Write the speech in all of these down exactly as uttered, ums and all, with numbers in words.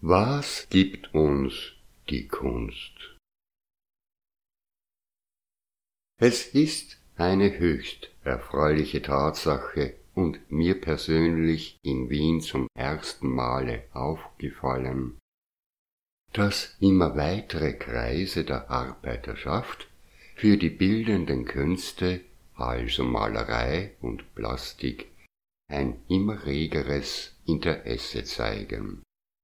Was gibt uns die Kunst? Es ist eine höchst erfreuliche Tatsache und mir persönlich in Wien zum ersten Male aufgefallen, dass immer weitere Kreise der Arbeiterschaft für die bildenden Künste, also Malerei und Plastik, ein immer regeres Interesse zeigen.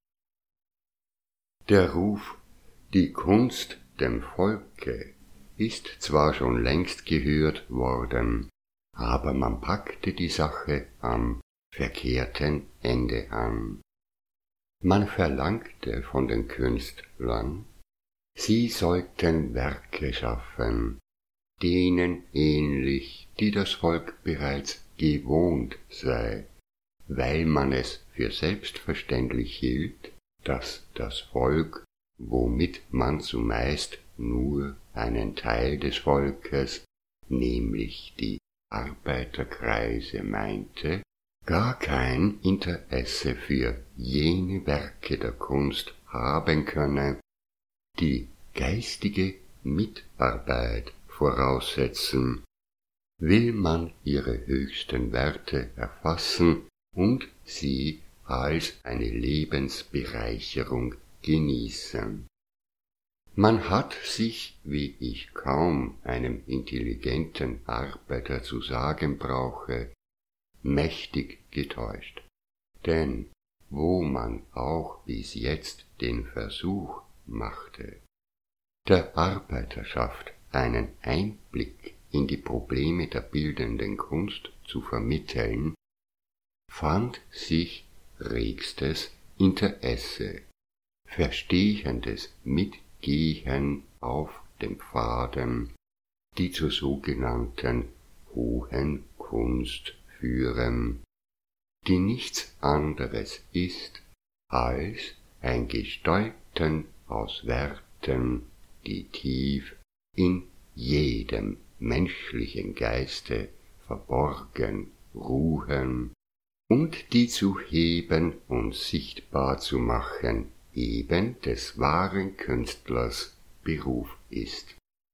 Der Ruf, die Kunst dem Volke, ist zwar schon längst gehört worden, aber man packte die Sache am verkehrten Ende an. Man verlangte von den Künstlern, sie sollten Werke schaffen, denen ähnlich, die das Volk bereits gewohnt sei, weil man es für selbstverständlich hielt, dass das Volk, womit man zumeist nur einen Teil des Volkes, nämlich die Arbeiterkreise meinte, gar kein Interesse für jene Werke der Kunst haben könne, die geistige Mitarbeit voraussetzen, will man ihre höchsten Werte erfassen und sie als eine Lebensbereicherung genießen. Man hat sich, wie ich kaum einem intelligenten Arbeiter zu sagen brauche, mächtig getäuscht, denn wo man auch bis jetzt den Versuch machte, der Arbeiterschaft einen Einblick in die Probleme der bildenden Kunst zu vermitteln, fand sich regstes Interesse, verstehendes Mitgehen auf dem Pfaden, die zur sogenannten hohen Kunst führen, die nichts anderes ist als ein Gestalten aus Werten, die tief in jedem menschlichen Geiste verborgen ruhen und die zu heben und sichtbar zu machen eben des wahren Künstlers Beruf ist.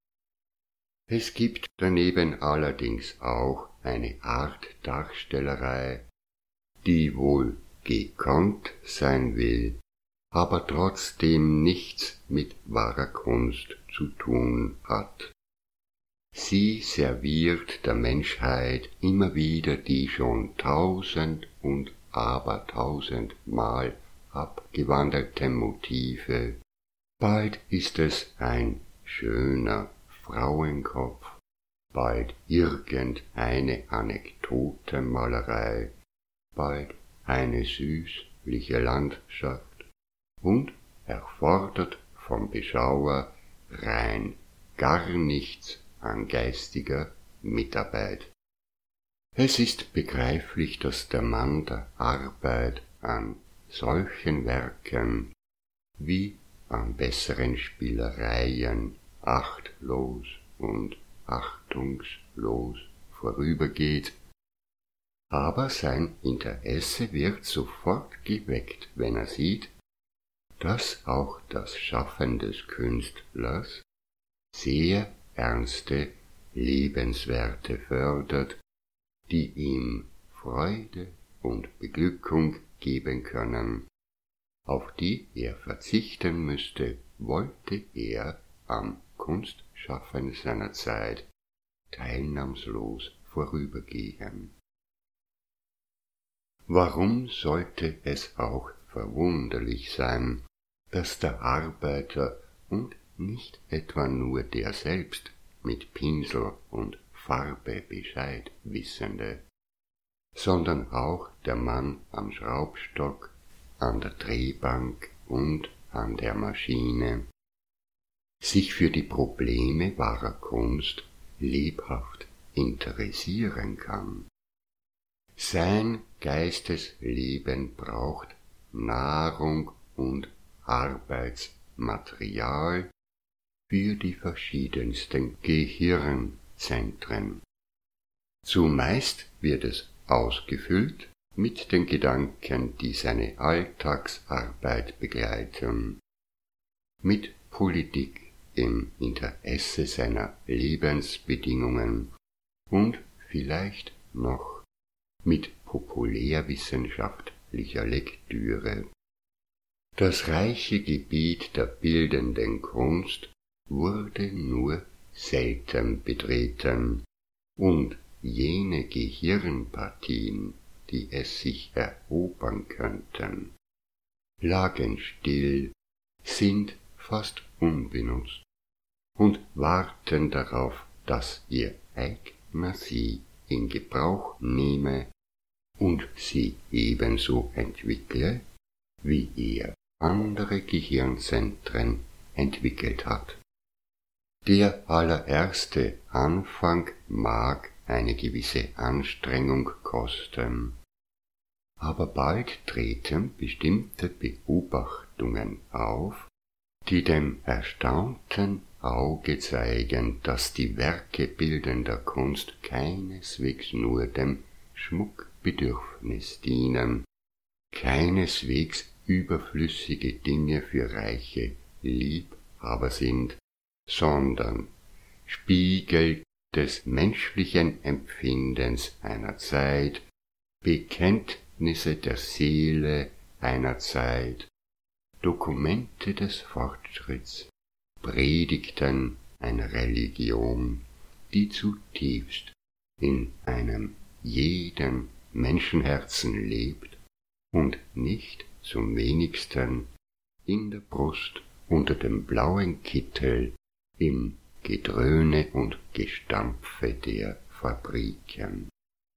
Es gibt daneben allerdings auch eine Art Darstellerei, die wohl gekonnt sein will, aber trotzdem nichts mit wahrer Kunst zu tun hat. Sie serviert der Menschheit immer wieder die schon tausend und abertausendmal abgewandelten Motive. Bald ist es ein schöner Frauenkopf, bald irgendeine Anekdotenmalerei, bald eine süßliche Landschaft und erfordert vom Beschauer rein gar nichts an geistiger Mitarbeit. Es ist begreiflich, dass der Mann der Arbeit an solchen Werken wie an besseren Spielereien achtlos und achtungslos vorübergeht, aber sein Interesse wird sofort geweckt, wenn er sieht, dass auch das Schaffen des Künstlers sehr ernste Lebenswerte fördert, die ihm Freude und Beglückung geben können, auf die er verzichten müsste, wollte er am Kunstschaffen seiner Zeit teilnahmslos vorübergehen. Warum sollte es auch verwunderlich sein, dass der Arbeiter und nicht etwa nur der selbst mit Pinsel und Farbe Bescheid wissende, sondern auch der Mann am Schraubstock, an der Drehbank und an der Maschine, sich für die Probleme wahrer Kunst lebhaft interessieren kann. Sein Geistesleben braucht Nahrung und Arbeitsmaterial für die verschiedensten Gehirnzentren. Zumeist wird es ausgefüllt mit den Gedanken, die seine Alltagsarbeit begleiten, mit Politik im Interesse seiner Lebensbedingungen und vielleicht noch mit populärwissenschaftlicher Lektüre. Das reiche Gebiet der bildenden Kunst wurde nur selten betreten, und jene Gehirnpartien, die es sich erobern könnten, lagen still, sind fast unbenutzt und warten darauf, dass ihr Eigner sie in Gebrauch nehme und sie ebenso entwickle, wie er andere Gehirnzentren entwickelt hat. Der allererste Anfang mag eine gewisse Anstrengung kosten, aber bald treten bestimmte Beobachtungen auf, die dem erstaunten Auge zeigen, dass die Werke bildender Kunst keineswegs nur dem Schmuckbedürfnis dienen, keineswegs überflüssige Dinge für reiche Liebhaber sind, sondern Spiegel des menschlichen Empfindens einer Zeit, Bekenntnisse der Seele einer Zeit, Dokumente des Fortschritts, Predigten einer Religion, die zutiefst in einem jeden Menschenherzen lebt und nicht zum wenigsten in der Brust unter dem blauen Kittel im Gedröhne und Gestampfe der Fabriken.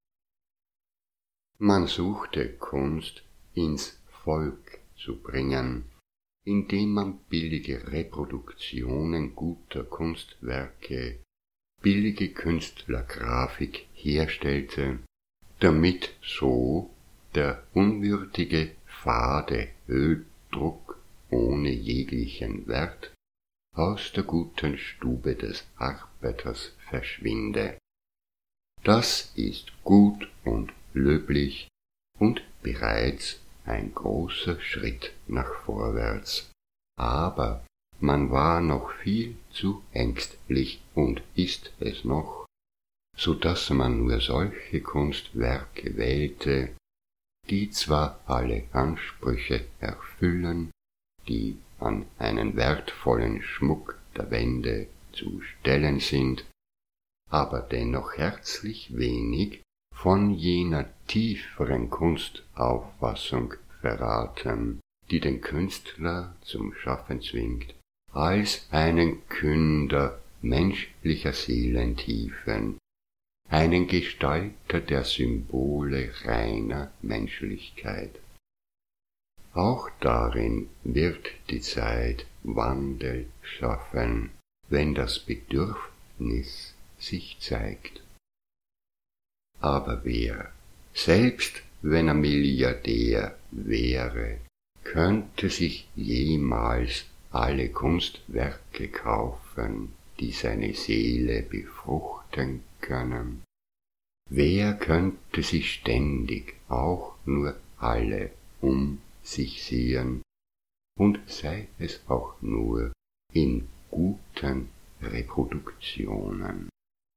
Man suchte Kunst ins Volk zu bringen, indem man billige Reproduktionen guter Kunstwerke, billige Künstlergrafik herstellte, damit so der unwürdige, fade Öldruck ohne jeglichen Wert aus der guten Stube des Arbeiters verschwinde. Das ist gut und löblich und bereits ein großer Schritt nach vorwärts. Aber man war noch viel zu ängstlich und ist es noch, so dass man nur solche Kunstwerke wählte, die zwar alle Ansprüche erfüllen, die an einen wertvollen Schmuck der Wände zu stellen sind, aber dennoch herzlich wenig von jener tieferen Kunstauffassung verraten, die den Künstler zum Schaffen zwingt, als einen Künder menschlicher Seelentiefen, einen Gestalter der Symbole reiner Menschlichkeit. Auch darin wird die Zeit Wandel schaffen, wenn das Bedürfnis sich zeigt. Aber wer, selbst wenn er Milliardär wäre, könnte sich jemals alle Kunstwerke kaufen, die seine Seele befruchten können? Wer könnte sich ständig auch nur alle um sich sehen, und sei es auch nur in guten Reproduktionen?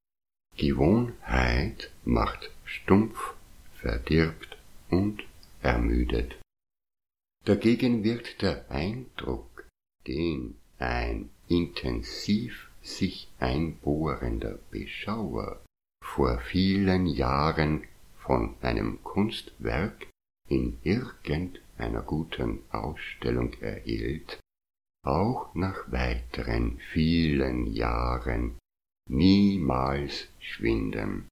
Gewohnheit macht stumpf, verdirbt und ermüdet. Dagegen wird der Eindruck, den ein intensiv sich einbohrender Beschauer vor vielen Jahren von einem Kunstwerk in irgendeiner guten Ausstellung erhielt, auch nach weiteren vielen Jahren niemals schwinden.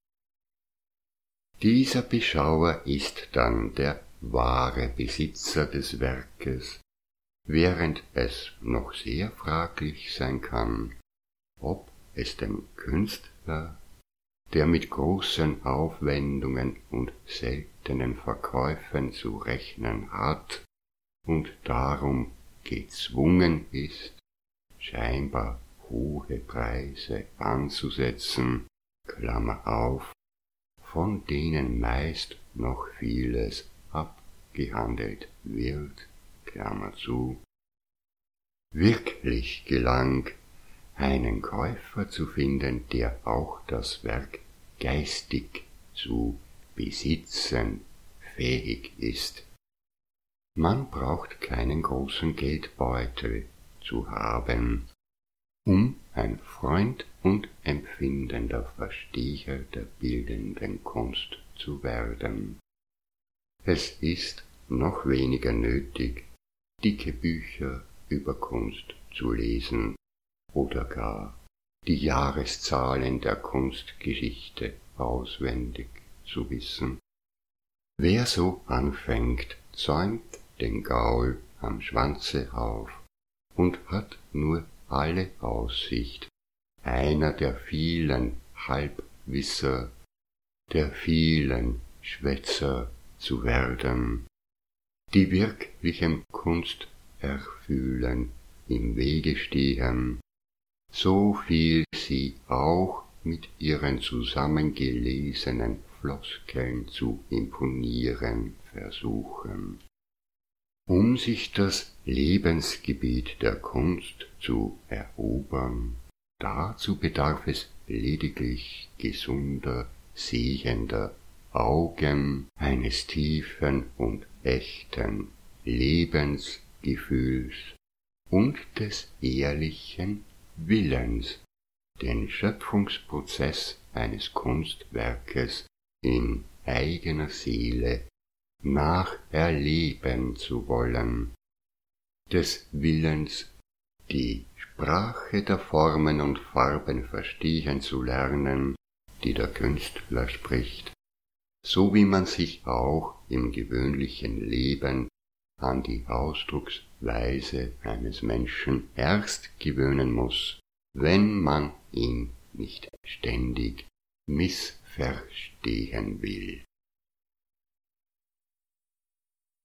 Dieser Beschauer ist dann der wahre Besitzer des Werkes, während es noch sehr fraglich sein kann, ob es dem Künstler, der mit großen Aufwendungen und seltenen Verkäufen zu rechnen hat und darum gezwungen ist, scheinbar hohe Preise anzusetzen, Klammer auf, von denen meist noch vieles abgehandelt wird, Klammer zu, wirklich gelang, einen Käufer zu finden, der auch das Werk geistig zu besitzen fähig ist. Man braucht keinen großen Geldbeutel zu haben, um ein Freund und empfindender Versteher der bildenden Kunst zu werden. Es ist noch weniger nötig, dicke Bücher über Kunst zu lesen oder gar die Jahreszahlen der Kunstgeschichte auswendig zu wissen. Wer so anfängt, zäumt den Gaul am Schwanze auf und hat nur alle Aussicht, einer der vielen Halbwisser, der vielen Schwätzer zu werden, die wirklichem Kunsterfühlen im Wege stehen, so viel sie auch mit ihren zusammengelesenen Floskeln zu imponieren versuchen. Um sich das Lebensgebiet der Kunst zu erobern, dazu bedarf es lediglich gesunder, sehender Augen, eines tiefen und echten Lebensgefühls und des ehrlichen Willens, den Schöpfungsprozess eines Kunstwerkes in eigener Seele nacherleben zu wollen, des Willens, die Sprache der Formen und Farben verstehen zu lernen, die der Künstler spricht, so wie man sich auch im gewöhnlichen Leben an die Ausdrucksweise eines Menschen erst gewöhnen muss, wenn man ihn nicht ständig missverstehen will.